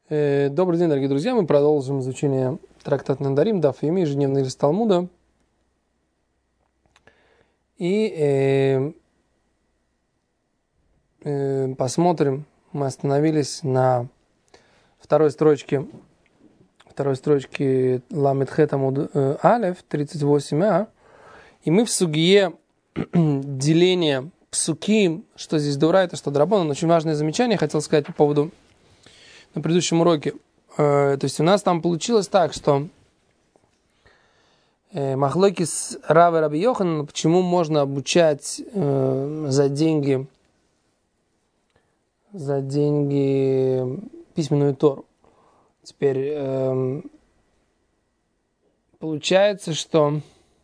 Добрый день, дорогие друзья. Мы продолжим изучение трактата Недарим, Даф Йоми, ежедневный лист Талмуда. И посмотрим, мы остановились на второй строчке Ламед Хет Амуд Алеф, 38а. И мы в сугие деления псуки, что здесь дурайта, что драбон. Очень важное замечание хотел сказать по поводу на предыдущем уроке. То есть у нас там получилось так, что махлоки с Рав и Раби Йоханан, почему можно обучать за деньги письменную Тору. Теперь получается, что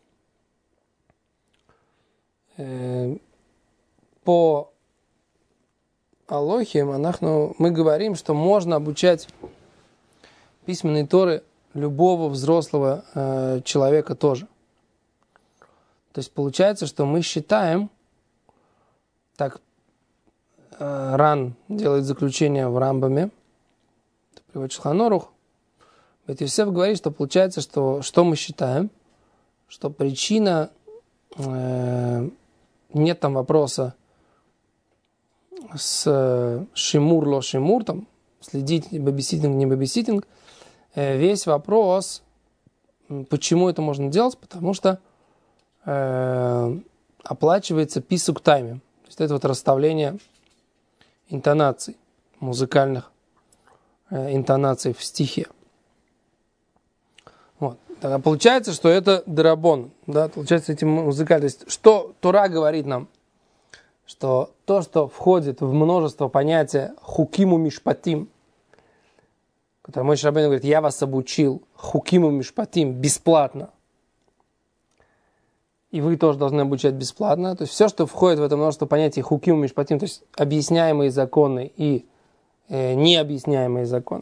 по Алохе мы говорим, что можно обучать письменной Торы любого взрослого человека тоже. То есть получается, что мы считаем, так Ран делает заключение в Рамбаме, это приводит Шулхан Арух, Бейт Йосеф говорит, что получается, что мы считаем, что причина, нет там вопроса с шимур, ло шимур, там, следить, бэбиситинг, не бэбиситинг. Весь вопрос, почему это можно делать, потому что оплачивается писук тайме. То есть это вот расставление интонаций, музыкальных интонаций в стихе. Вот. Тогда получается, что это дарабон, да, получается эти музыкальные. То есть, что Тора говорит нам? Что то, что входит в множество понятия хукиму мишпатим, который Моше Рабейну говорит, я вас обучил хукиму мишпатим бесплатно, и вы тоже должны обучать бесплатно. То есть все, что входит в это множество понятий хукиму мишпатим, то есть объясняемые законы и необъясняемые законы,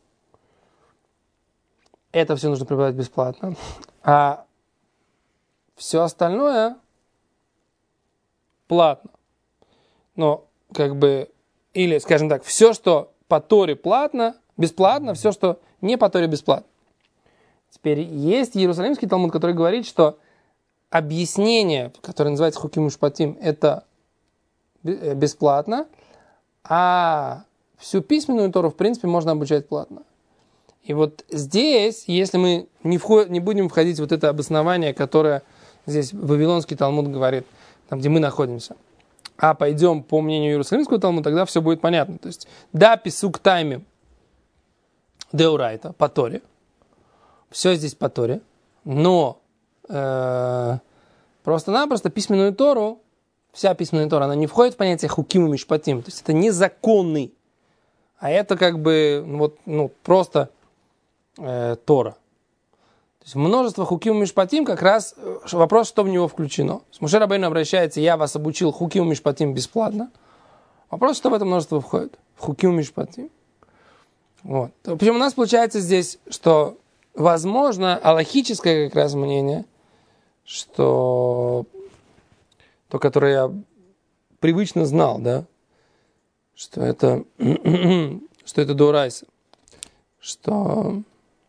это все нужно преподавать бесплатно. А все остальное платно. Но, или, скажем так, все, что по Торе платно, бесплатно, все, что не по Торе, бесплатно. Теперь есть Иерусалимский Талмуд, который говорит, что объяснение, которое называется Хуким Мишпатим, это бесплатно, а всю письменную Тору, в принципе, можно обучать платно. И вот здесь, если мы не будем входить в вот это обоснование, которое здесь Вавилонский Талмуд говорит, там, где мы находимся, а пойдем по мнению Иерусалимского Талмуда, тогда все будет понятно. То есть, да, писук тайме деурайта, по Торе, все здесь по Торе, но просто-напросто письменную Тору, вся письменная Тора, она не входит в понятие хуким и мишпатим, то есть это незаконный, а это просто Тора. То есть множество хуким и мишпатим, как раз вопрос, что в него включено. Моше Рабейну обращается, я вас обучил хуким и мишпатим бесплатно. Вопрос, что в это множество входит? В хуким и мишпатим. Вот. Причем у нас получается здесь, что возможно алахическое как раз мнение, что то, которое я привычно знал, да, что это доурайса, что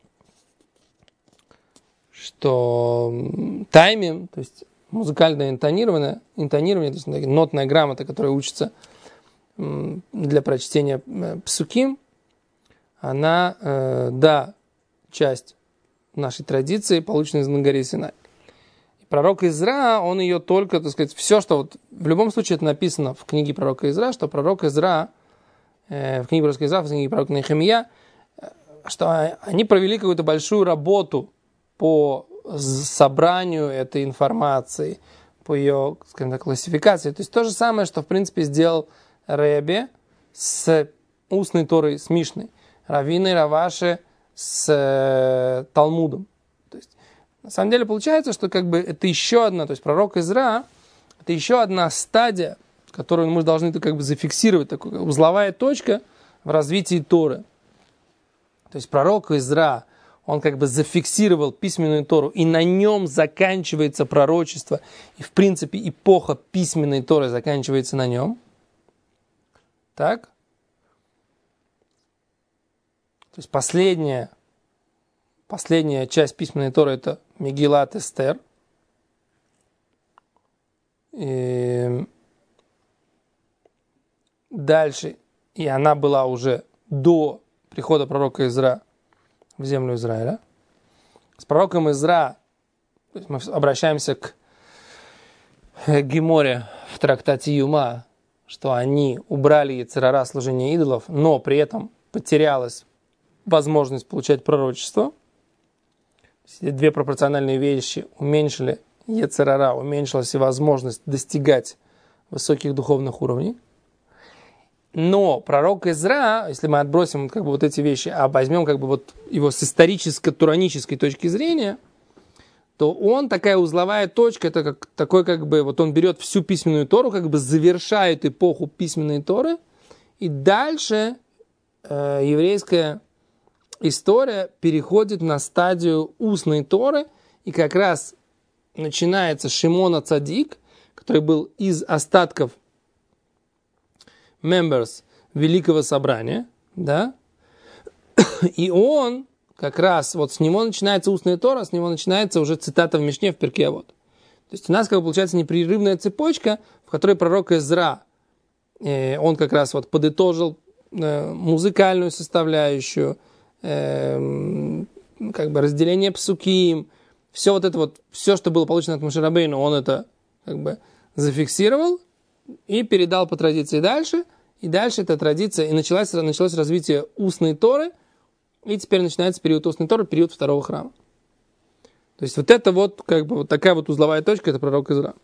тайминг, то есть музыкальное интонирование, то есть нотная грамота, которая учится для прочтения псуким, она, часть нашей традиции, полученной из горе Синай. И пророк Изра, он ее только, так сказать, все, что в любом случае это написано в книге пророка Изра, что пророк Изра, в книге пророка Изра, в книге пророка Нехемия, что они провели какую-то большую работу по собранию этой информации, по ее, скажем так, классификации. То есть то же самое, что, в принципе, сделал Ребе с устной Торой, с Мишной, Раввины и Раваши с Талмудом. То есть, на самом деле получается, что это еще одна, то есть пророк Изра, это еще одна стадия, которую мы должны зафиксировать, такая узловая точка в развитии Торы. То есть пророк Изра, он зафиксировал письменную Тору, и на нем заканчивается пророчество, и в принципе эпоха письменной Торы заканчивается на нем. Так? То есть последняя часть письменной Торы – это Мегилат Эстер. И дальше, и она была уже до прихода пророка Изра в землю Израиля. С пророком Изра, то есть мы обращаемся к Геморе в трактате Юма, что они убрали йецер ара служения идолов, но при этом потерялась возможность получать пророчество. Две пропорциональные вещи уменьшили йецер ара, уменьшилась и возможность достигать высоких духовных уровней. Но пророк Изра, если мы отбросим как бы вот эти вещи, а возьмем как бы вот его с историческо-туранической точки зрения, то он такая узловая точка, это как такой как бы вот он берет всю письменную Тору, как бы завершает эпоху письменной Торы, и дальше еврейская история переходит на стадию устной Торы, и как раз начинается Шимон ха-Цадик, который был из остатков members Великого Собрания, да, и он как раз, вот с него начинается устная Тора, с него начинается уже цитата в Мишне в Перке Авот. То есть у нас как бы получается непрерывная цепочка, в которой пророк Эзра, он как раз вот подытожил музыкальную составляющую, как бы разделение псуким, все вот это вот, все, что было получено от Моше Рабейну, он это как бы зафиксировал и передал по традиции дальше, и дальше эта традиция, и началось развитие устной Торы, и теперь начинается период устной Торы, период второго храма. То есть вот это вот, как бы вот такая вот узловая точка, это пророк Изра.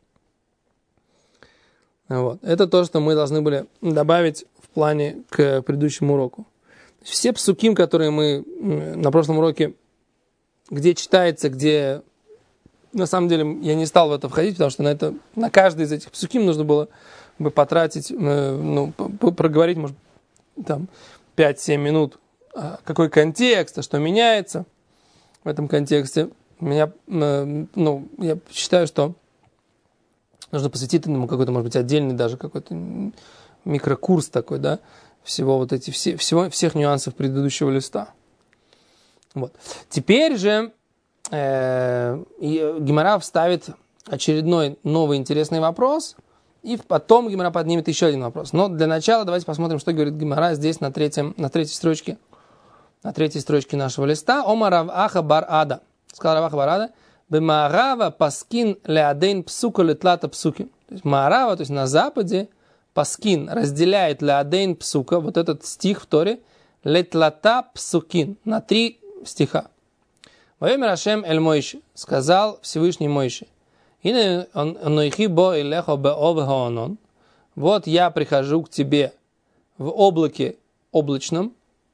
Вот. Это то, что мы должны были добавить в плане к предыдущему уроку. Все псуким, которые мы на прошлом уроке, где читается, где... На самом деле я не стал в это входить, потому что на каждый из этих псуким нужно было бы потратить, проговорить, может, там, 5-7 минут. Какой контекст, а что меняется в этом контексте. Я считаю, что нужно посвятить этому какой-то, может быть, отдельный даже какой-то микрокурс такой, да, всех нюансов предыдущего листа. Вот. Теперь же Гемара вставит очередной новый интересный вопрос, и потом Гемара поднимет еще один вопрос. Но для начала давайте посмотрим, что говорит Гемара здесь на третьей строчке нашего листа. Омар Рав Аха бар Ада. Сказал Рав Аха бар Ада: Бемаарава паскин леадейн псука летлата псуки. То есть Маарава, то есть на западе, паскин разделяет леадейн псука, вот этот стих в Торе, летлата псукин, на 3 стиха. Ваемер Ашем эль Мойши, сказал Всевышний Мойши: вот я прихожу к тебе в облаке облачном.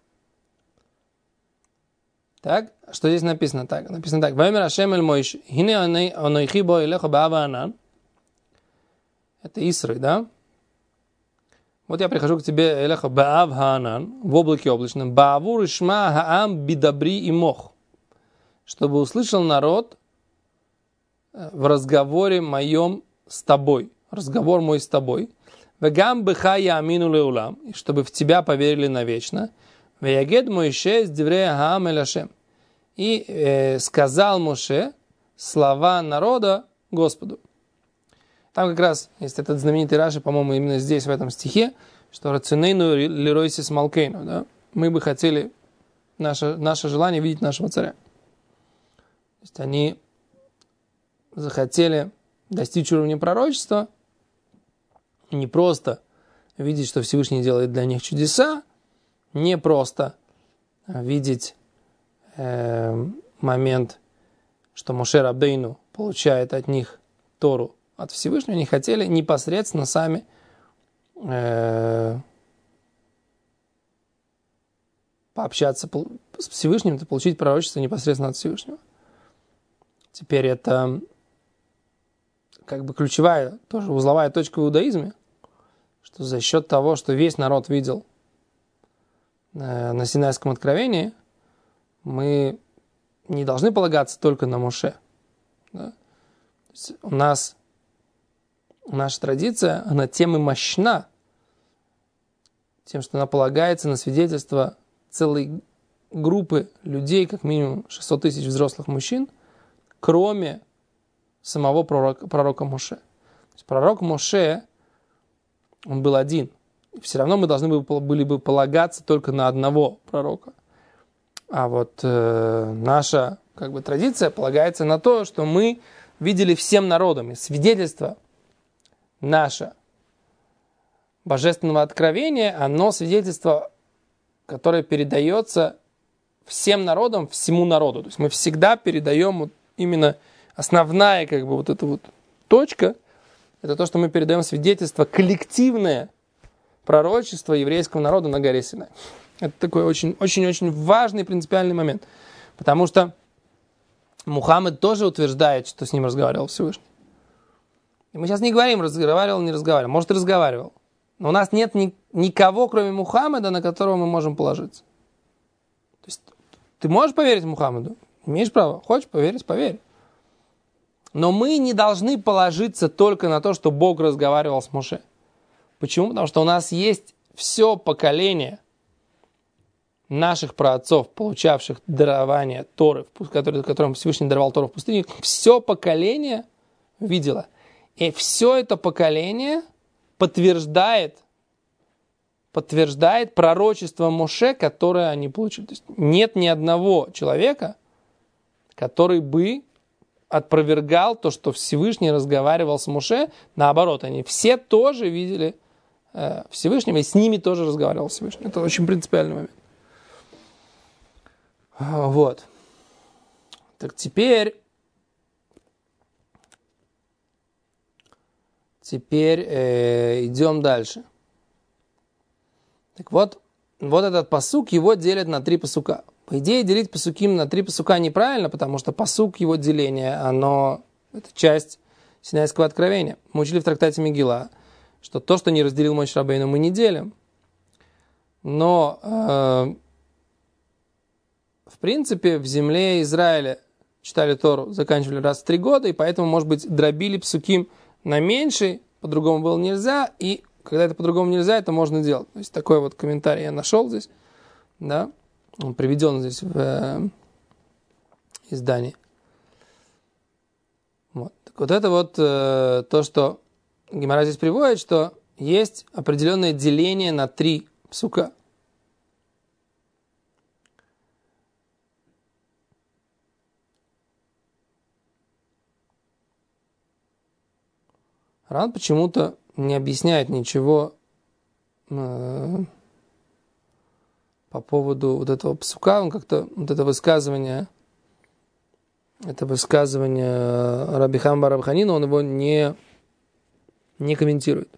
Так, что здесь написано так? Написано так: Ваемер Ашем эль Мойши, хине анойхи бо элеха баава анан. Это Исрой, да? Вот я прихожу к тебе элеха баав хаанан, в облаке облачном, баавур ишма хаам бидабри и мох, чтобы услышал народ в разговоре моем с тобой. Разговор мой с тобой. Вегам быха я амину леулам. И чтобы в тебя поверили навечно. Веягед Моше с диврея хаам эль Ашем. И сказал Моше слова народа Господу. Там как раз есть этот знаменитый Раши, по-моему, именно здесь, в этом стихе, что рацинейну лиройсис малкейну. Да? Мы бы хотели, наше желание видеть нашего царя. То есть они захотели достичь уровня пророчества, не просто видеть, что Всевышний делает для них чудеса, не просто видеть момент, что Моше Рабейну получает от них Тору от Всевышнего, они хотели непосредственно сами пообщаться с Всевышним, получить пророчество непосредственно от Всевышнего. Теперь это как бы ключевая, тоже узловая точка в иудаизме, что за счет того, что весь народ видел на Синайском откровении, мы не должны полагаться только на Моше. Да? У нас наша традиция, она тем и мощна, тем, что она полагается на свидетельство целой группы людей, как минимум 600 тысяч взрослых мужчин, кроме самого пророка Моше. То есть пророк Моше, он был один. Все равно мы должны были бы полагаться только на одного пророка. А вот наша традиция полагается на то, что мы видели всем народам. И свидетельство наше божественного откровения, оно свидетельство, которое передается всем народам, всему народу. То есть мы всегда передаем вот именно основная вот эта вот точка, это то, что мы передаем свидетельство коллективное пророчество еврейского народа на горе Синай. Это такой очень-очень важный принципиальный момент. Потому что Мухаммед тоже утверждает, что с ним разговаривал Всевышний. И мы сейчас не говорим, разговаривал, не разговаривал. Может, и разговаривал. Но у нас нет никого, кроме Мухаммеда, на которого мы можем положиться. То есть ты можешь поверить Мухаммеду? Имеешь право. Хочешь поверить? Поверь. Но мы не должны положиться только на то, что Бог разговаривал с Моше. Почему? Потому что у нас есть все поколение наших праотцов, получавших дарование Торы, которым Всевышний даровал Тору в пустыне, все поколение видело. И все это поколение подтверждает пророчество Моше, которое они получили. То есть нет ни одного человека, который бы опровергал то, что Всевышний разговаривал с Моше. Наоборот, они все тоже видели Всевышнего, и с ними тоже разговаривал Всевышний. Это очень принципиальный момент. Вот. Так теперь идем дальше. Так вот этот пасук, его делят на 3 пасука. По идее, делить пасуким на 3 пасука неправильно, потому что пасук, его деление, это часть Синайского откровения. Мы учили в трактате Мегила, что то, что не разделил Моше Рабейну, мы не делим. Но, в принципе, в земле Израиля читали Тору, заканчивали раз в 3 года, и поэтому, может быть, дробили пасуким на меньший, по-другому было нельзя, и когда это по-другому нельзя, это можно делать. То есть такой вот комментарий я нашел здесь, да, он приведен здесь в издании. Вот. Так вот это вот то, что Гемара здесь приводит, что есть определенное деление на 3 псука. Ран почему-то не объясняет ничего по поводу вот этого псука. Он как-то вот это высказывание Раби Хама бар Ханина, он его не комментирует.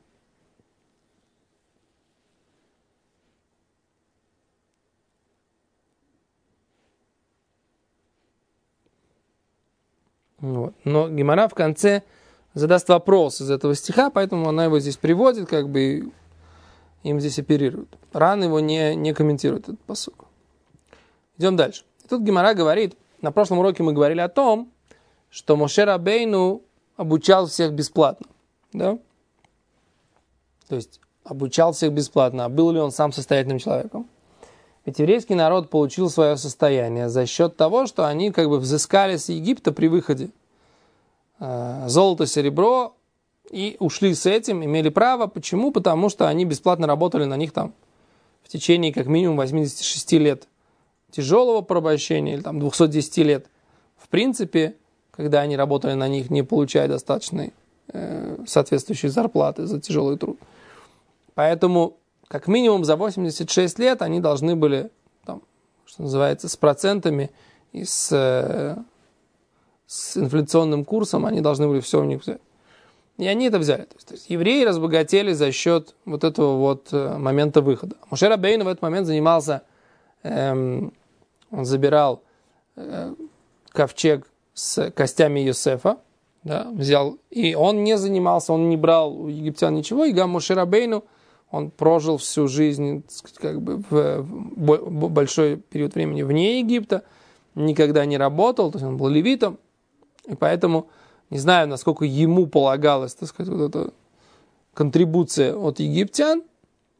Вот. Но Гемара в конце задаст вопрос из этого стиха, поэтому она его здесь приводит, и им здесь оперируют. Ран его не комментирует, этот пасук. Идем дальше. И тут Гемара говорит, на прошлом уроке мы говорили о том, что Моше Рабейну обучал всех бесплатно. Да? То есть обучал всех бесплатно. А был ли он сам состоятельным человеком? Ведь еврейский народ получил свое состояние за счет того, что они взыскали с Египта при выходе золото, серебро, и ушли с этим, имели право. Почему? Потому что они бесплатно работали на них в течение как минимум 86 лет тяжелого порабощения, или 210 лет. В принципе, когда они работали на них, не получая достаточной соответствующей зарплаты за тяжелый труд. Поэтому, как минимум, за 86 лет они должны были, что называется, с процентами и с инфляционным курсом, они должны были все у них взять. И они это взяли. То есть евреи разбогатели за счет вот этого момента выхода. Моше Рабейну в этот момент занимался, он забирал ковчег с костями Йосефа, да, взял, и он не занимался, он не брал у египтян ничего, и Моше Рабейну, он прожил всю жизнь, в большой период времени вне Египта, никогда не работал, то есть он был левитом, и поэтому не знаю, насколько ему полагалась, вот эта контрибуция от египтян,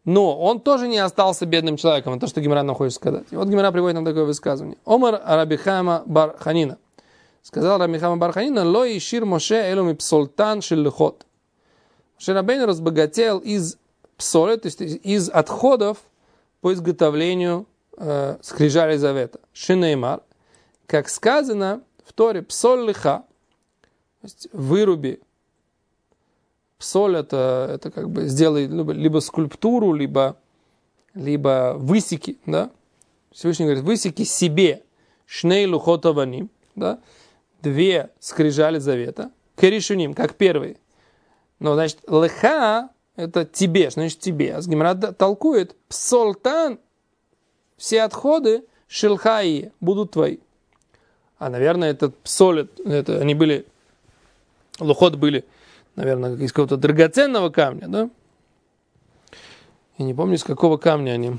Но он тоже не остался бедным человеком. Это то, что Гемара нам хочет сказать. И вот Гемара приводит нам такое высказывание. Омар Раби Хама бар Ханина. Сказал Раби Хама бар Ханина: «Ло ишир Моше элу мипсолтан шель лехот». Моше Рабейну разбогател из псоли, то есть из отходов по изготовлению скрижали завета. Шинеймар, как сказано в Торе, псоль леха, то есть выруби. Псоль это как бы сделай либо скульптуру, либо высеки, да? Всевышний говорит, высеки себе шней лухот аваним, да? 2 скрижали завета, керишуним, как первый. Но, значит, леха это тебе, значит тебе. А Гемара толкует, псолтан, все отходы шилхаи будут твои. А, наверное, этот псоль, это они были, лухот были, наверное, из какого-то драгоценного камня, да? Я не помню, из какого камня они.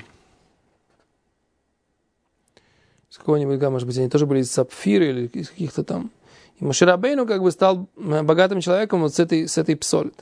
Из какого-нибудь камня, может быть, они тоже были из сапфира или из каких-то там. И Моше Рабейну как бы стал богатым человеком вот с этой псолит.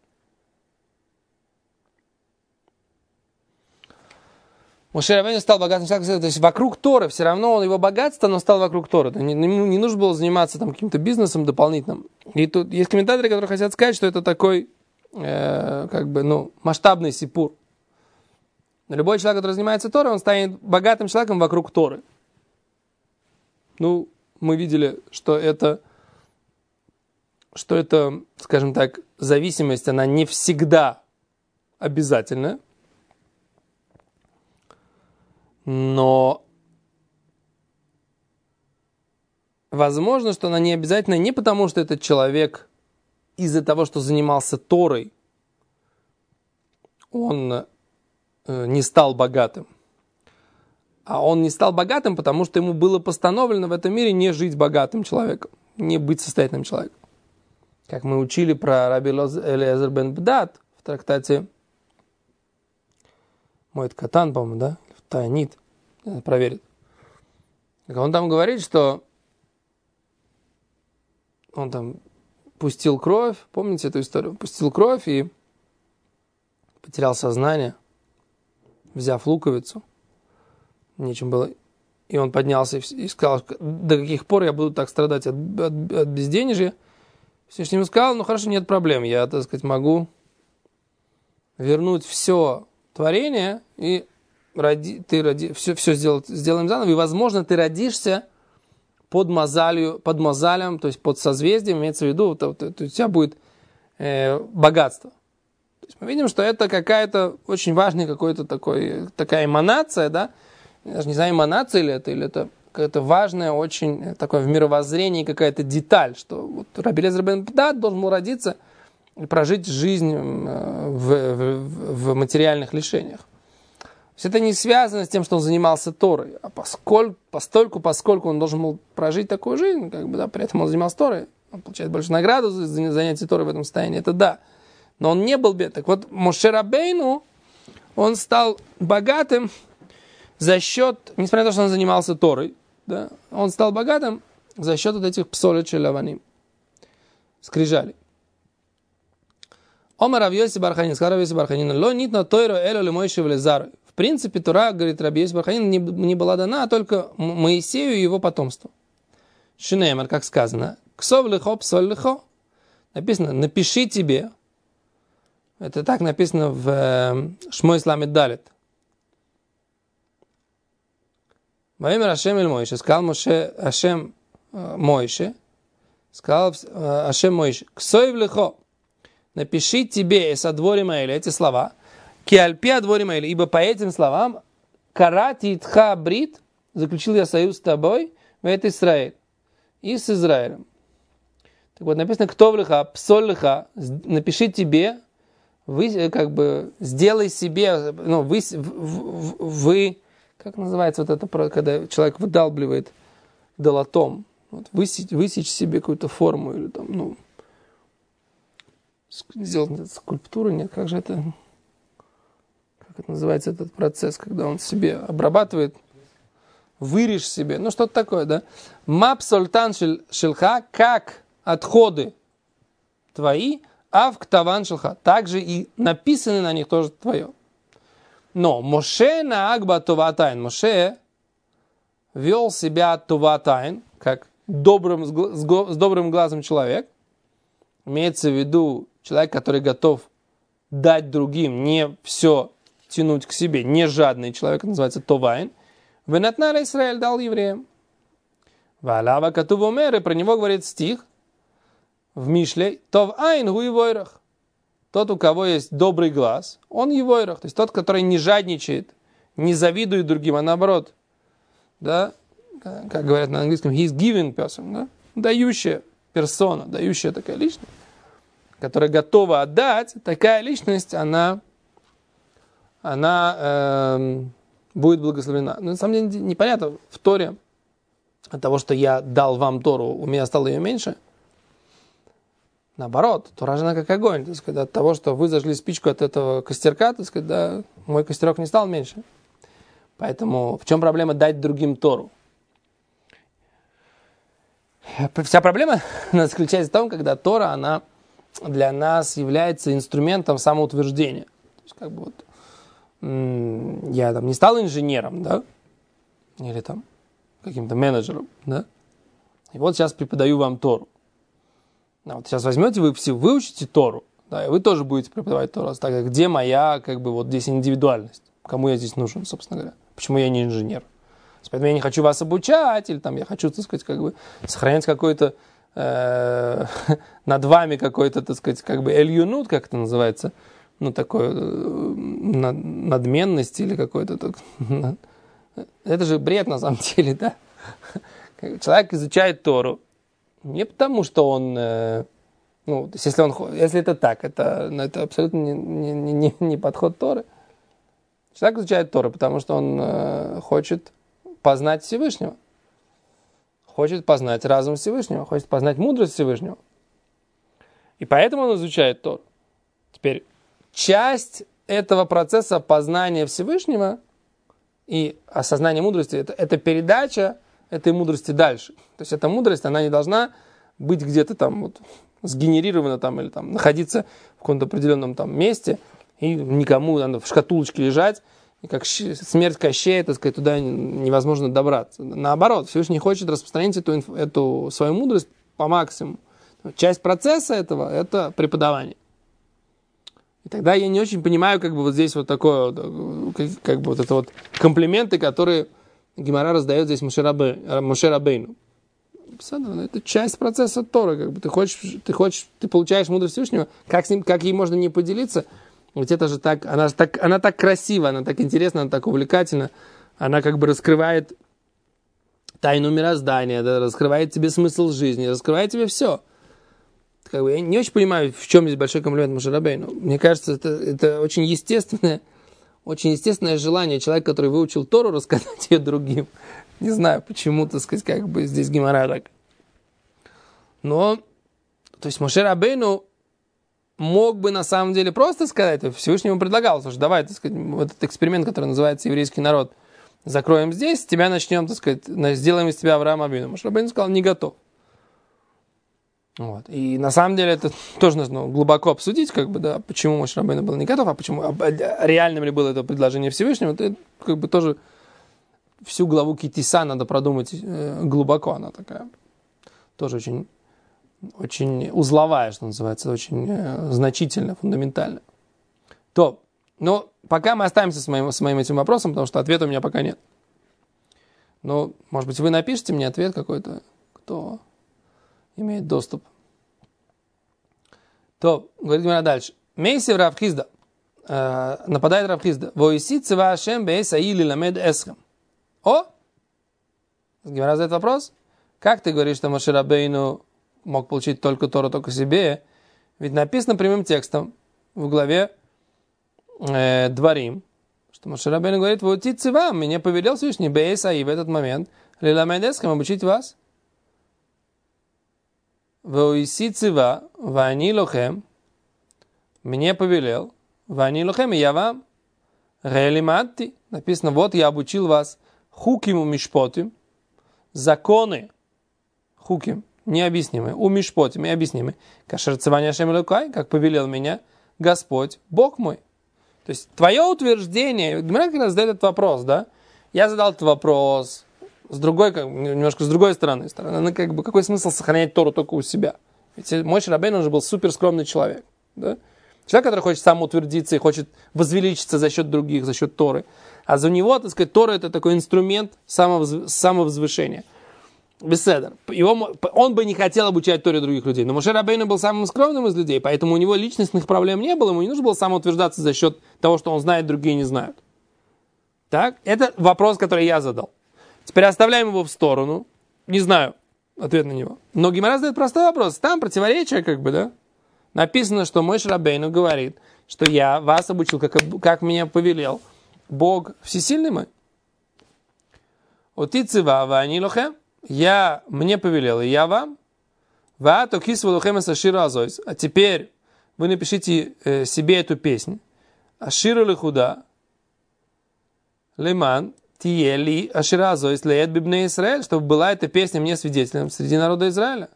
Моше Рабейну стал богатым человеком, то есть вокруг Торы, все равно его богатство, но стал вокруг Торы. Ему не нужно было заниматься там каким-то бизнесом дополнительным. И тут есть комментаторы, которые хотят сказать, что это такой масштабный сипур. Но любой человек, который занимается Торой, он станет богатым человеком вокруг Торы. Ну, мы видели, что это, скажем так, зависимость, она не всегда обязательная. Но возможно, что она не обязательно не потому, что этот человек из-за того, что занимался Торой, он не стал богатым. А он не стал богатым, потому что ему было постановлено в этом мире не жить богатым человеком, не быть состоятельным человеком. Как мы учили про Раби Элиэзер бен Бдат в трактате Моэд Катан, по-моему, да? Таанит, проверит. Он там говорит, что он там пустил кровь, помните эту историю? Пустил кровь и потерял сознание, взяв луковицу. Нечем было. И он поднялся и сказал, до каких пор я буду так страдать от безденежья. Всевышний ему сказал, ну хорошо, нет проблем, я, так сказать, могу вернуть все творение и все сделаем заново, и, возможно, ты родишься под мозалем, то есть под созвездием, имеется в виду, то у тебя будет богатство. То есть мы видим, что это какая-то очень важная такая эманация, да, я даже не знаю, эманация или это какая-то важная, очень такое в мировоззрении какая-то деталь, что вот Раби Элиэзер бен Бдат должен был родиться и прожить жизнь в материальных лишениях. То есть это не связано с тем, что он занимался Торой, а поскольку он должен был прожить такую жизнь, как бы, да, при этом он занимался Торой, он получает больше награду за занятие Торой в этом состоянии, это да. Но он не был бедным. Так вот, Моше Рабейну, он стал богатым за счет, несмотря на то, что он занимался Торой, да, он стал богатым за счет вот этих псолет шель аваним, скрижали. Омар Рав Йоси бар Ханина, сказал Рав Йоси бар Ханина, ло нитно тойро эло ле Моше велезару. В принципе, Тора, говорит Рав Йоси бар Ханина, не была дана только Моисею и его потомству. Шинеймар, как сказано, ксов лехо, псоль лехо. Написано, напиши тебе. Это так написано в Шмойс ламед далет. Ваимер Ашем эль Моше, сказал Моше Ашем Моше, сказал Ашем Моше, ксов лехо. Напиши тебе эсадворим аэле, эти слова, киальпи адворим аэле, ибо по этим словам карати итха брит, заключил я союз с тобой, в это Израиль, и с Израилем. Так вот, написано, кто леха, псоль леха, напиши тебе, сделай себе, как называется вот это, когда человек выдалбливает долотом, вот, высечь себе какую-то форму, или там, сделать скульптуру, нет, как это называется этот процесс, когда он себе обрабатывает, вырежь себе, что-то такое, да. Мап сольтан шелха, как отходы твои, ав ктаван шелха, также и написаны на них тоже твое. Но Моше наагба товатайн. Моше вел себя товатайн, как с добрым глазом человек. Имеется в виду человек, который готов дать другим, не все тянуть к себе, не жадный человек, называется товайн. Венатнара Исраэль дал евреям. Валава катувомер, и про него говорит стих в Мишле, тов айн гу и войрах. Тот, у кого есть добрый глаз, он и войрах. То есть тот, который не жадничает, не завидует другим, а наоборот, да, как говорят на английском, he is giving person, да, дающая персона, дающая такая личность, которая готова отдать, такая личность, она будет благословена. Но на самом деле непонятно в Торе, от того, что я дал вам Тору, у меня стало ее меньше. Наоборот, Тора же она как огонь. Так сказать, от того, что вы зажгли спичку от этого костерка, так сказать, да, мой костерок не стал меньше. Поэтому в чем проблема дать другим Тору? Вся проблема заключается в том, когда Тора, она для нас является инструментом самоутверждения. То есть, как бы вот, я там не стал инженером, да, или там каким-то менеджером, да, и вот сейчас преподаю вам Тору. А вот сейчас возьмете, вы все выучите Тору, да, и вы тоже будете преподавать Тору. Так как где моя, как бы, вот здесь индивидуальность? Кому я здесь нужен, собственно говоря? Почему я не инженер? Поэтому я не хочу вас обучать, или там я хочу, так сказать, как бы сохранять какой-то над вами какой-то, так сказать, как бы эльюнут, как это называется, ну, такой надменность или какой-то так. Это же бред на самом деле, да? Человек изучает Тору не потому, что он, ну, то есть если это так, это абсолютно не подход Торы. Человек изучает Тору, потому что он хочет познать Всевышнего, хочет познать разум Всевышнего, хочет познать мудрость Всевышнего. И поэтому он изучает Тору. Теперь, часть этого процесса познания Всевышнего и осознание мудрости, это передача этой мудрости дальше. То есть эта мудрость, она не должна быть где-то там вот сгенерирована там, или там находиться в каком-то определенном там месте, и никому надо в шкатулочке лежать, и как смерть Кощея, так сказать, туда невозможно добраться. Наоборот, Всевышний хочет распространить эту свою мудрость по максимуму. Часть процесса этого – это преподавание. И тогда я не очень понимаю, как бы вот здесь вот такое, как бы вот это вот комплименты, которые Гемара раздает здесь Моше Рабейну. Это часть процесса Торы, как бы ты получаешь мудрость Всевышнего, как ей можно не поделиться? Ведь это же так, она так красива, она так интересна, она так увлекательна, она как бы раскрывает тайну мироздания, да, раскрывает тебе смысл жизни, раскрывает тебе все. Как бы, я не очень понимаю, в чем здесь большой комплимент Моше Рабейну. Мне кажется, это очень естественное желание человека, который выучил Тору, рассказать ее другим. Не знаю, почему, так сказать, как бы здесь Гемара так. Но, то есть Моше Рабейну мог бы на самом деле просто сказать, Всевышний ему предлагал, слушай, давай, так сказать, вот этот эксперимент, который называется еврейский народ, закроем здесь, тебя начнем, так сказать, сделаем из тебя Авраама Авину. Моше Рабейну сказал, не готов. Вот. И на самом деле это тоже нужно глубоко обсудить, как бы, да, почему Моше Рабейну был не готов, реальным ли было это предложение Всевышнего, это как бы тоже всю главу Китиса надо продумать глубоко, она такая тоже очень узловая, что называется, очень значительная, фундаментальная. Но пока мы останемся с моим этим вопросом, потому что ответа у меня пока нет. Но, может быть, вы напишите мне ответ какой-то, кто имеет доступ. Говорит меня дальше. Мейси Рав Хизда. Нападает Рав Хизда. Воиси цива Ашем бейса или ламед эсхам. Гемара задает вопрос. Как ты говоришь, что Моше Рабейну мог получить только Тору, только себе? Ведь написано прямым текстом в главе Дворим, что Моше Рабейну говорит, вот идти вам, меня повелел Всевышний бейса и в этот момент лиламед эсхам обучить вас. Воиси цива, вани лохем, мне повелел, вани лохем, и я вам, реалиматти, написано, вот я обучил вас хуким у мишпотим, законы, хуким, необъяснимые, у мишпотим, необъяснимые, кашер цивани Ашем Элокай, как повелел меня Господь, Бог мой. То есть твое утверждение, Гемара как раз задает этот вопрос, да? Я задал этот вопрос с другой, немножко с другой стороны. Ну, как бы, какой смысл сохранять Тору только у себя? Ведь Моше Рабейну уже был супер скромный человек, да? Человек, который хочет самоутвердиться и хочет возвеличиться за счет других, за счет Торы. А за него, так сказать, Тора это такой инструмент самовозвышения. Беседер. Он бы не хотел обучать Торе других людей. Но Моше Рабейну был самым скромным из людей, поэтому у него личностных проблем не было. Ему не нужно было самоутверждаться за счет того, что он знает, другие не знают. Так? Это вопрос, который я задал. Теперь оставляем его в сторону. Не знаю ответ на него. Но Гемара задает простой вопрос. Там противоречие, как бы, да? Написано, что Моше Рабейну говорит, что я вас обучил, как меня повелел Бог всесильный мой. Оти цива вани лохем. Мне повелел, и я вам. А теперь вы напишите себе эту песню. Аширу лихуда. Леман тиели ашира азойс леет бибне Исраэль. Чтобы была эта песня мне свидетелем среди народа Израиля.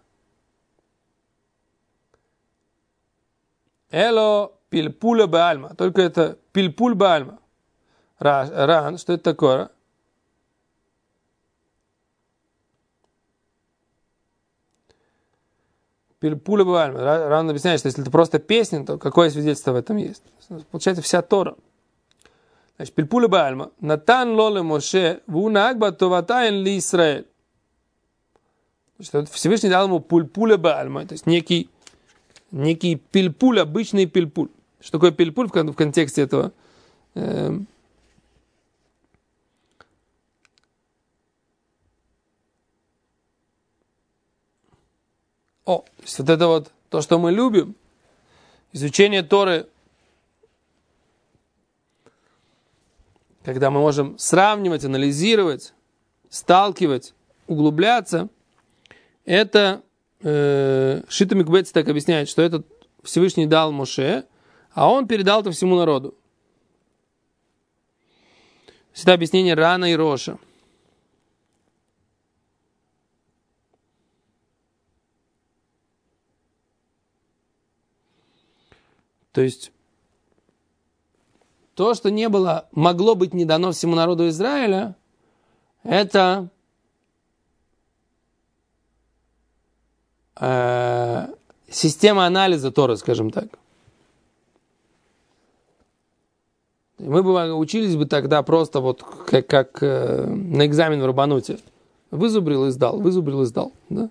Эло пильпуля баальма. Только это пильпуль баальма. Ран, что это такое? Пильпуля баальма. Ран объясняет, что если это просто песня, то какое свидетельство в этом есть? Получается вся Тора. Значит, пильпуля баальма. Натан лоле Моше вунагба товатайн ли Исраэль. Всевышний дал ему пильпуля баальма. То есть некий пильпуль, обычный пильпуль. Что такое пильпуль в контексте этого? То есть вот это вот то, что мы любим, изучение Торы, когда мы можем сравнивать, анализировать, сталкивать, углубляться, это Шита Микбец так объясняет, что этот Всевышний дал Моше, а он передал это всему народу. Это объяснение Рана и Роша. То есть то, что не было, могло быть не дано всему народу Израиля, это система анализа Торы, скажем так. Мы бы учились бы тогда просто вот как на экзамен в Рабануте. Вызубрил и сдал. Да?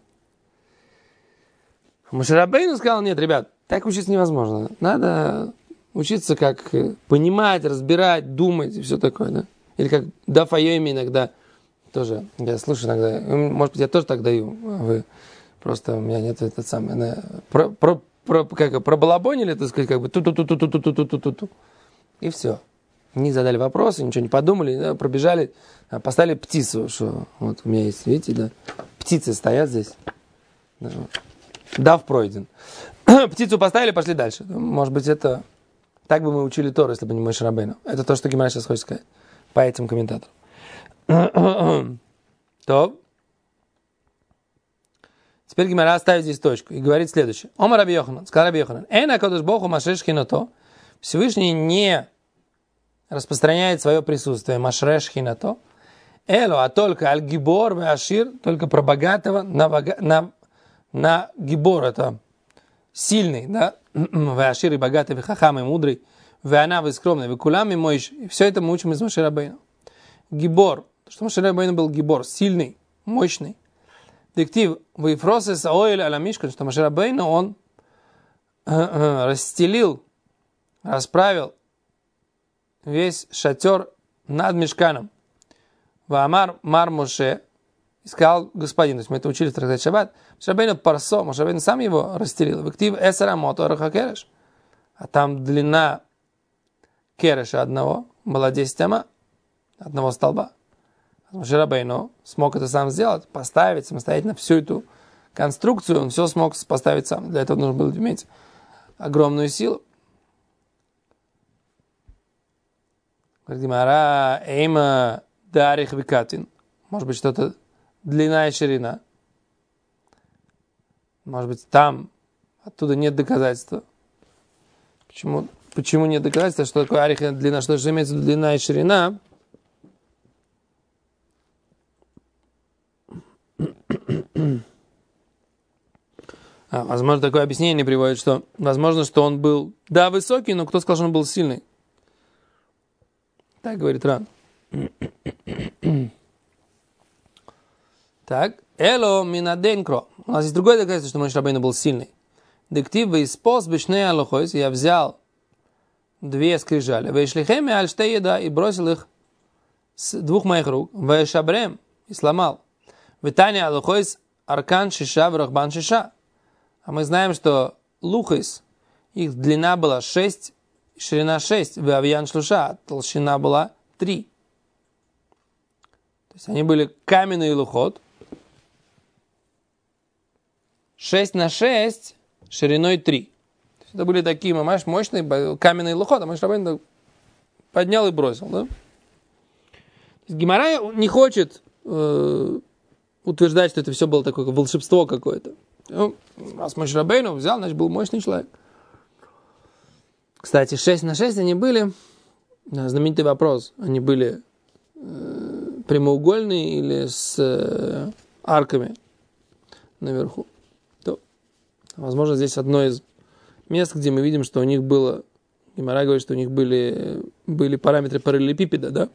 Моше Рабейну сказал, нет, ребят, так учиться невозможно. Надо учиться как понимать, разбирать, думать и все такое. Да? Или как Даф Айоми иногда тоже. Я слушаю иногда. Может быть, я тоже так даю. А вы просто у меня нет этот самый. Пробалабонили, так сказать, как бы ту-ту-ту-ту-ту-ту-ту-ту-ту. И все. Не задали вопросы, ничего не подумали, да, пробежали, поставили птицу, что вот у меня есть, видите, да, птицы стоят здесь. Да, вот. Дав пройден. Птицу поставили, пошли дальше. Может быть, это... Так бы мы учили Тору, если бы не Моше Рабейну. Это то, что Гемара сейчас хочет сказать. По этим комментаторам. То. Теперь Гемара ставит здесь точку и говорит следующее. Омар Раби Йоханан. Сказал Раби Йоханан. Эйна кодыш боху машеш хинато. Всевышний не распространяет свое присутствие. Машреш хинато. Эло, а только аль-гибор ве-ашир, только про богатого на гибор, это сильный, да, ве-ашир и богатый, ве-хахам и мудрый, ве-ана и скромный, ве-кулам и мойш. И все это мы учим из Моше Рабейну. Гибор, что Моше Рабейну был гибор, сильный, мощный. Диктив, ве-фросес оэль аламишкан, что Моше Рабейну он расстелил, расправил весь шатер над мишканом. Ваамар мар Моше, сказал господин, то есть мы это учили в трактате Шаббат, Шаббейну парсо, Шаббейну сам его расстелил. Вектив эсера мотораха кереш. А там длина кереша одного была 10 ама, одного столба. Шаббейну смог это сам сделать, поставить самостоятельно всю эту конструкцию, он все смог поставить сам. Для этого нужно было иметь огромную силу. Гмара эйма дарих викатин. Может быть, что-то длина и ширина. Может быть, там оттуда нет доказательства. Почему почему нет доказательства, что такое ариха длина, что же имеется в виду длина и ширина. Возможно, такое объяснение приводит, что возможно, что он был, да, высокий, но кто сказал, что он был сильный? Так говорит Ран. Так, эло минаденкро. У нас есть другое доказательство, что Моше Рабейну был сильный. Дектив вейспос бешней алохойс. Я взял 2 скрижали. Вейшлихеми альштей еда. И бросил их с 2 моих рук. Вейшабрем. И сломал. Витани алохойс аркан шиша врахбан шиша. А мы знаем, что лухойс, их длина была 6, ширина 6. Вавьян шлуша. Толщина была 3. То есть они были каменный лухот. 6 на 6, шириной 3. То есть это были такие, мамаш, мощные каменные лухот, а Моше Рабейну поднял и бросил. Да? Гемара не хочет утверждать, что это все было такое волшебство какое-то. Ну, раз Моше Рабейну взял, значит, был мощный человек. Кстати, 6 на 6 они были, знаменитый вопрос, они были прямоугольные или с арками наверху. Возможно, здесь одно из мест, где мы видим, что у них было, Гемара говорит, что у них были параметры параллелепипеда, да?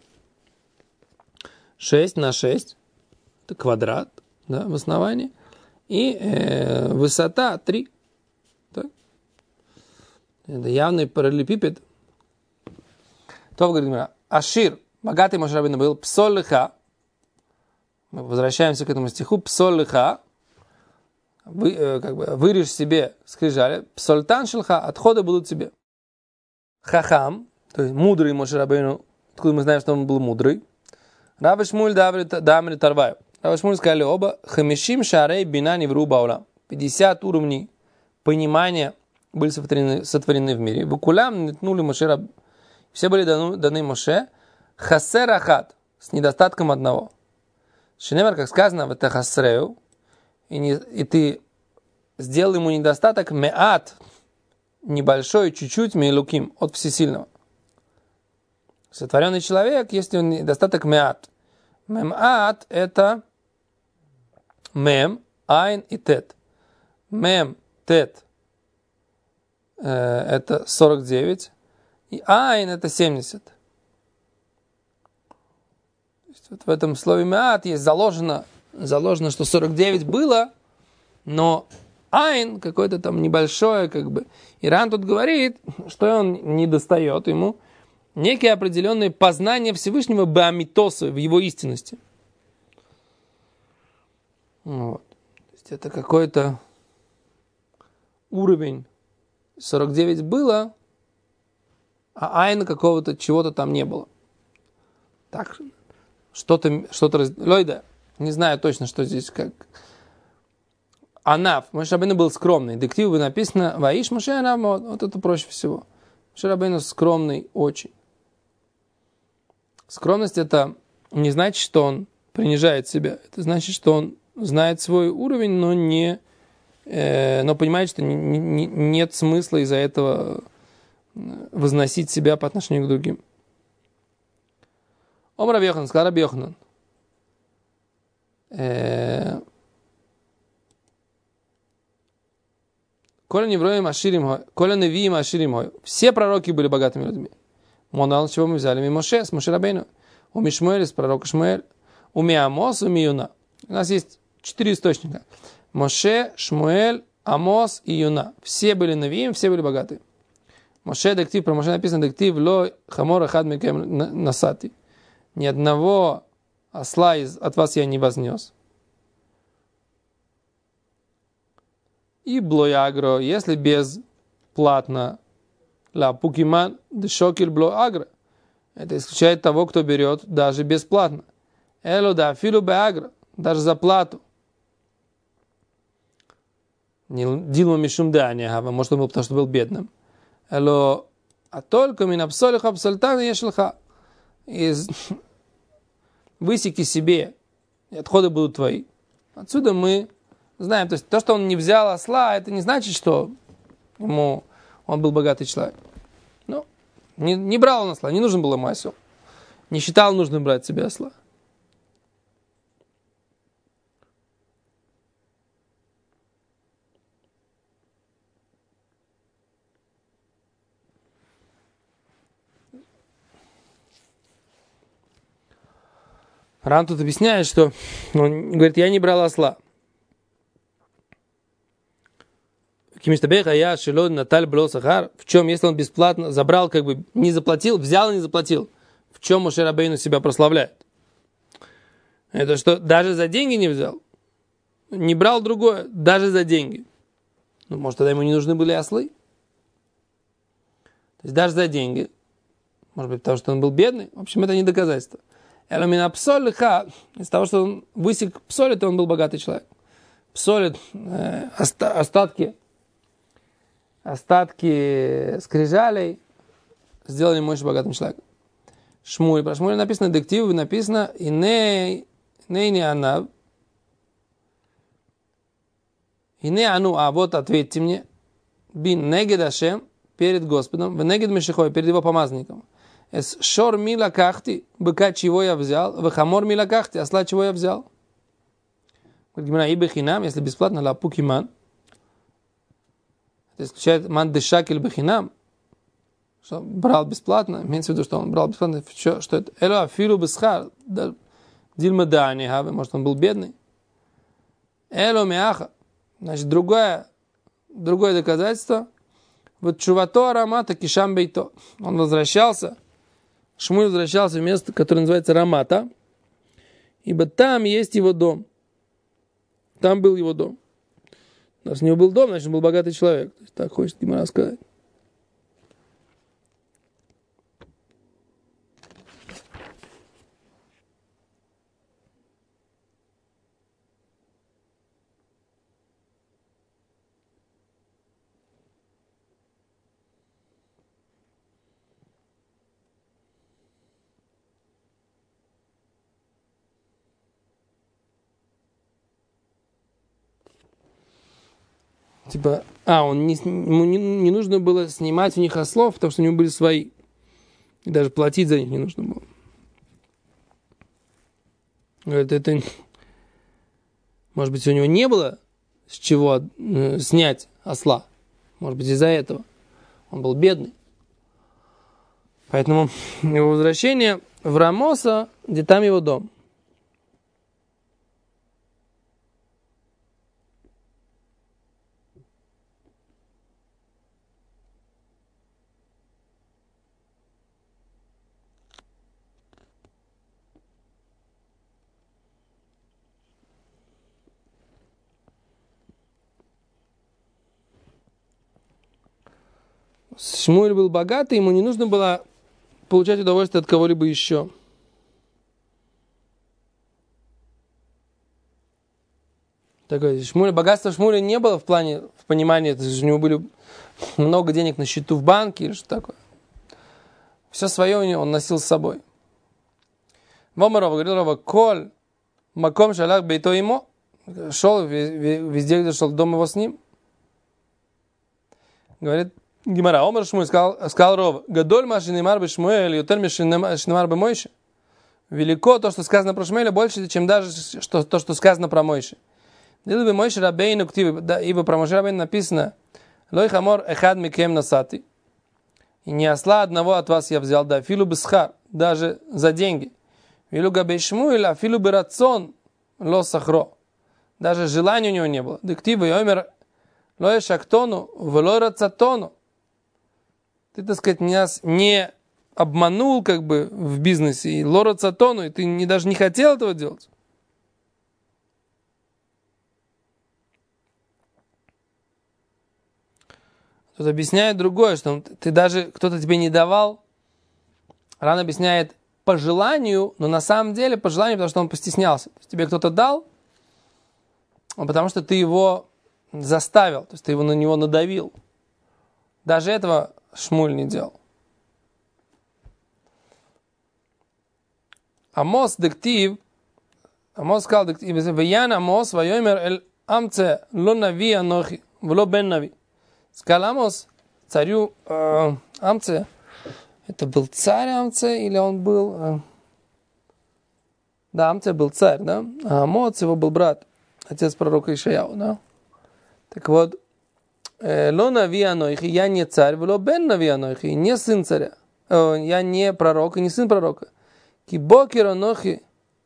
6 на 6, это квадрат, да, в основании, и высота 3. Так? Это явный параллелепипед. То говорит Гемара, Ашир, богатый Моше Рабейну был, псоль лиха, мы возвращаемся к этому стиху, псоль лиха, вырежь себе скрижали, псольтан шелха, отходы будут тебе. Хахам, то есть мудрый Моше Рабейну, откуда мы знаем, что он был мудрый. Рав и Шмуль дамри тарваю. Рав и Шмуль сказали оба, хамишим шарей бина невру баулам. 50 уровней понимания были сотворены в мире. Вукулям нетнули Моше Раб. Все были даны Моше. Хасер ахат, с недостатком одного. Шинемар, как сказано, в это хасрею, и ты сделал ему недостаток меат, небольшой, чуть-чуть, мейлуким, от всесильного. Сотворенный человек, если он недостаток меат. Мемат – это мем, айн и тет. Мем, тет – это 49, и айн – это 70. То есть вот в этом слове меат есть заложено, что 49 было, но айн какое-то там небольшое, как бы. Иран тут говорит, что он не достает ему некие определенные познания Всевышнего беамитоса, в его истинности. Вот. То есть это какой-то уровень. 49 было, а айна какого-то чего-то там не было. Так, что-то Лойда, не знаю точно, что здесь как. Анаф. Моше Рабейну был скромный. Дектив бы написано Ваиш Моше Анаф. Вот это проще всего. Моше Рабейну скромный очень. Скромность это не значит, что он принижает себя. Это значит, что он знает свой уровень, но понимает, что нет смысла из-за этого возносить себя по отношению к другим. Ом Рав Йоханан, сказал Рав Йоханан. Коля невроим аширим хой, коля невиим аширим хой. Все пророки были богатыми людьми. Монал, чего мы взяли? Ми Моше, с Моше Рабейну. У Мишмуэль, с пророка Шмуэль. У Миамос, у Миюна. У нас есть 4 источника. Моше, Шмуэль, Амос и Юна. Все были навиим, все были богатые. Моше дектив, про Моше написано дектив, ло хамора хад мекем насати. Ни одного осла от вас я не вознес. И блоягро, если бесплатно, ла пукиман дешокель блоагро. Это исключает того, кто берет даже бесплатно. Эло да филу беагро, даже за плату. Дилма мишум деаня, может он был, потому что был бедным. Эло, а только минапсолих абсолютно ешелха. Высеки себе, и отходы будут твои. Отсюда мы знаем, то есть то, что он не взял осла, это не значит, что он был богатый человек. Но Не брал он осла, не нужно было ему осел. Не считал нужным брать себе осла. Ран тут объясняет, что он говорит, я не брал осла. В чем, если он бесплатно забрал, как бы не заплатил, взял и не заплатил? В чем Моше Рабейну себя прославляет? Это что, даже за деньги не взял? Не брал другое, даже за деньги. Ну, может, тогда ему не нужны были ослы? То есть даже за деньги. Может быть, потому что он был бедный. В общем, это не доказательство. Эломина псолиха, из того, что он высек псолит, он был богатый человек. Псолит, остатки скрижалей сделали Моше богатым человеком. Шмуль, про Шмуля написано дектив, написано ине анав. Ине ану, а вот ответьте мне, бин негед Ашем, перед Господом, в негед Мешихой, перед его помазанником. Эс шор мила кахти, быка чего я взял, в хамор мила кахти, осла чего я взял. Говорит, ибо хинам, если бесплатно, лапуки ман. Это исключает ман дешакель бехинам, что брал бесплатно, имеется в виду, что он брал бесплатно, что это? Эло афилу бесхар, дильма да не хаве, может он был бедный. Эло меаха, значит, другое доказательство. Вот чувато арамата кишам бейто. Он возвращался, Шмуль возвращался в место, которое называется Рамата, ибо там есть его дом. Там был его дом. Раз у него был дом, значит, он был богатый человек. То есть, так хочет Гемара сказать. Типа, ему не нужно было снимать у них ослов, потому что у него были свои. И даже платить за них не нужно было. Говорит, это... Может быть, у него не было с чего снять осла. Может быть, из-за этого. Он был бедный. Поэтому его возвращение в Рамоса, где там его дом. Шмуэль был богатый, ему не нужно было получать удовольствие от кого-либо еще. Такое, богатства Шмуэля не было в понимании, у него были много денег на счету в банке или что такое. Все свое у него он носил с собой. Вомарова говорил Рава, коль маком шалах бейто имо, шел везде, где шел, дом его с ним. Говорит Гемара, Омар Шмуэль сказал Ров, гадоль маши немар бы Шмуэль, ютер маши немар бы Мойше. Велико то, что сказано про Шмуэля, больше, чем даже то, что сказано про Мойше. Дил бы Мойше Рабейну ктив, ибо про Мойше Рабейну написано, лой хамор эхад микем насати. И не осла одного от вас я взял, да, филу бы схар, даже за деньги. Вилу габей Шмуэль, а филу бы рацион, ло сахро. Даже желания у него не было. Дектива и омер лой шактону, влой рацатону. Ты, так сказать, нас не обманул как бы в бизнесе, и лора цатону, и ты даже не хотел этого делать. Тут объясняет другое, что ты даже, кто-то тебе не давал. Ран объясняет по желанию, но на самом деле по желанию, потому что он постеснялся. То есть тебе кто-то дал, потому что ты его заставил, то есть ты его на него надавил. Даже этого Шмуль не делал. Амос дектив, Амос сказал дектив, «Ваян Амос, вайомер эль амце, ло нави анохи, вло бен нави». Сказал Амос царю Амце, Это был царь Амце или он был... Да, Амце был царь, да? А Амоц его был брат, отец пророка Ишаяу, да? Так вот, «Ло нави анохи», я не царь, «Вело бен нави анохи», не сын царя. Я не пророк и не сын пророка. «Ки бокер анохи»,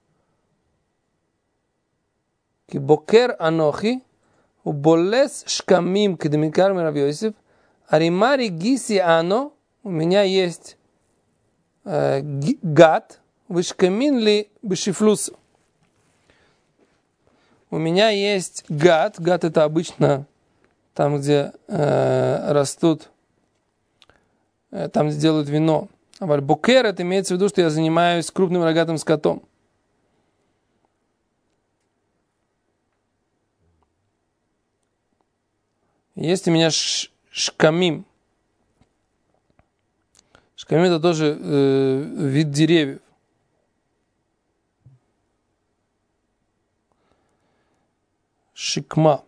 «Ки бокер анохи», «Уболес шкамим кедемикар мирав Йосиф», «Аримари гиси ано», у меня есть гад, «Вышкамин ли бешифлус». У меня есть гад. Гад это обычно там, где растут, там, где делают вино. А букер это имеется в виду, что я занимаюсь крупным рогатым скотом. Есть у меня шкамим. Шкамим это тоже вид деревьев. Шикма.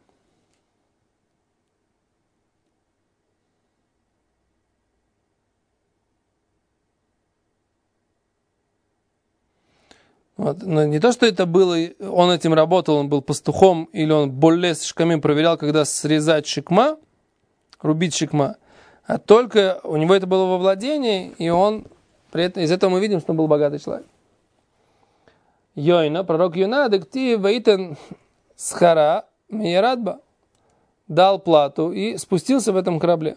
Вот. Но не то, что это было, он этим работал, он был пастухом, или он болес шикамим проверял, когда срезать шикма, рубить шикма, а только у него это было во владении, и он, при этом, из этого мы видим, что он был богатый человек. Йойна, пророк Йона, декти ваитен схара миярадба, дал плату и спустился в этом корабле.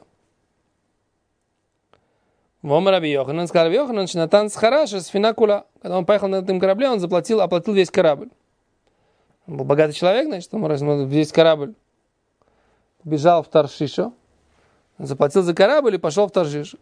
Вом Раби Йоханан, сказал Раби Йоханан, Шинатан схараша сфина кула. Когда он поехал на этом корабле, он оплатил весь корабль. Он был богатый человек, значит, он весь корабль. Побежал в Таршишу, заплатил за корабль и пошел в Таршишу.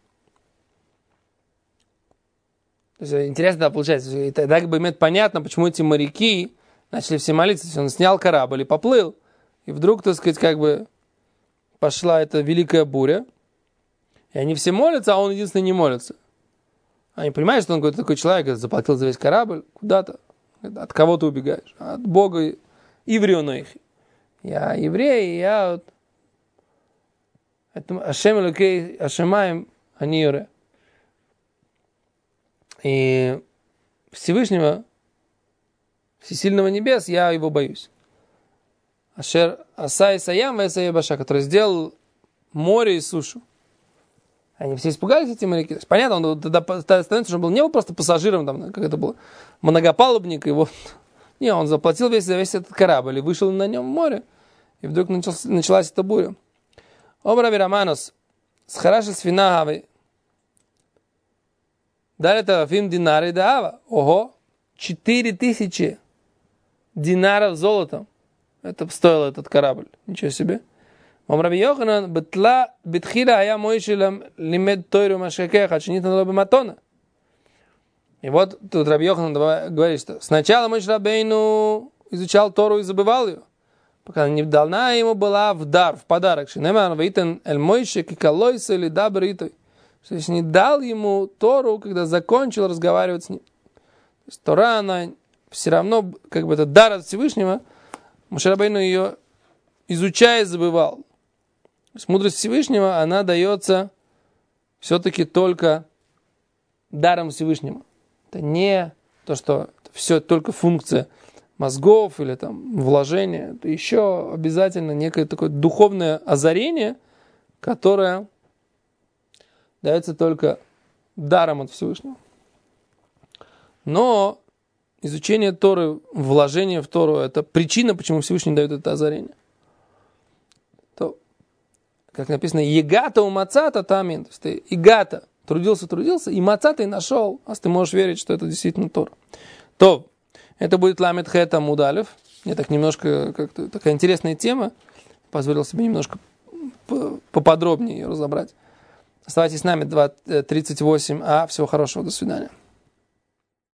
То есть интересно, да, получается. И тогда как бы имеет понятно, почему эти моряки начали все молиться. То есть он снял корабль и поплыл. И вдруг, так сказать, как бы пошла эта великая буря. И они все молятся, а он единственный не молится. Они понимают, что он какой-то такой человек, заплатил за весь корабль, куда-то. От кого ты убегаешь? От Бога. Иврионых. Я еврей, и я... Ашем элокей, ашемаем, они юре. И Всевышнего, Всесильного небес, я его боюсь. Ашер асай саям весай баша, который сделал море и сушу. Они все испугались, эти моряки. То есть, понятно, он тогда становится, что он не был просто пассажиром, там, как это было, многопалубник, его. Не, он заплатил за весь этот корабль и вышел на нем в море. И вдруг началась эта буря. Обрави Романос, схараши свинагавы. Дали тарафим динары даава. Ого, 4000 динаров золотом. Это стоил этот корабль. Ничего себе. Раби Йоханан, бетла бетхила ая мойшилам лимед тойру машкекеха, чинитна лобе матона. И вот тут Раби Йоханан говорит, что сначала Моше Рабейну изучал Тору и забывал ее, пока не дана ему была в дар, в подарок. Шинеман вейтен эль Моше кикалойса или дабритой. То есть не дал ему Тору, когда закончил разговаривать с ним. То есть Тора, она все равно, как бы это дар от Всевышнего, Моше Рабейну ее изучая забывал. То есть мудрость Всевышнего, она дается все-таки только даром Всевышнего. Это не то, что все только функция мозгов или там вложения. Это еще обязательно некое такое духовное озарение, которое дается только даром от Всевышнего. Но изучение Торы, вложение в Тору – это причина, почему Всевышний дает это озарение. То, как написано, «Егата у мацата тамин». То есть ты «Егата» трудился, и мацата и нашел. А ты можешь верить, что это действительно Тора. То, это будет ламет хэта мудалев. Мне так немножко, как-то такая интересная тема. Позволил себе немножко поподробнее ее разобрать. Оставайтесь с нами, 38А. Всего хорошего, до свидания.